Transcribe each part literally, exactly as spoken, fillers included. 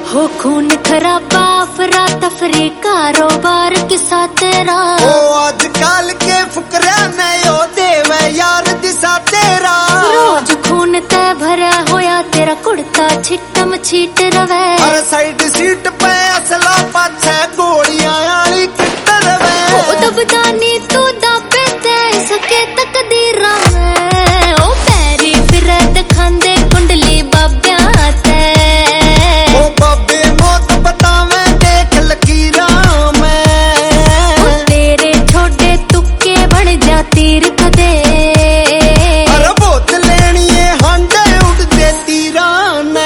हो खून खराबा अफरा तफरी कारोबार किसा तेरा ओ आजकल के फुकरा नयो देवे यार दिशा तेरा रोज खून ते भरा होया तेरा कुड़ता छिटम छीट रवे हर साइड सीट पे असला पाछे गोलियां आली किट रवे ओ दबदानी तू दाबे ते सके तकदीरा में ओ पैरी फिरे दिखांदे कुंडली बाब्या ते ओ बाबे मौत बतावे देख लकीरा में तेरे छोटे तुक्के बन जा तीर कदे अरे बोत लेनी है हांडे उड़दे तीरा ने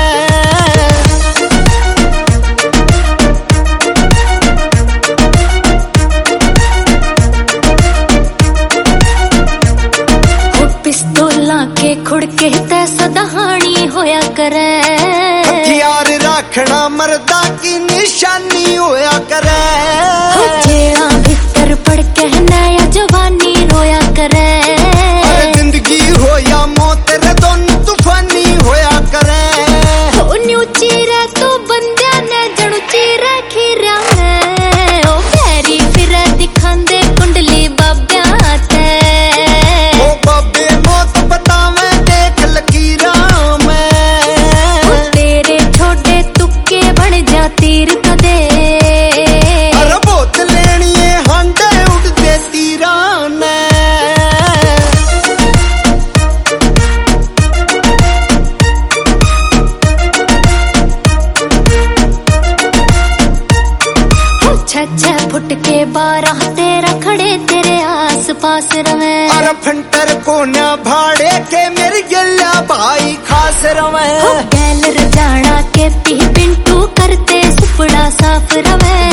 पिस्तौला के खुड़के ते सदहानी होया करे हथियार रखना मर्दा की निशानी होया करे जेड़ा भीतर पड़ के नया जवानी रोया करे जिंदगी होया मौत रे दोनों तूफानी होया करे न्यू चीरे तो बंद्या ने जणु चीरे खीरा में ओ पैरी फिरे दिखांदे कुंडली बाब्या ते ओ बाबे मौत बतावे देख लकीरा में तेरे छोटे तुक्के बन जा तीर कदे अरे बोत लेनी है हांडे उड़दे तीरा ने छह फुट के बारह तेरा खड़े तेरे आस पास रवे अरे फंटर कोन्या भाड़े के मेरी गिल्ला भाई खास रवे गैल रजाना के पी पिंटू करते सुपड़ा साफ रवे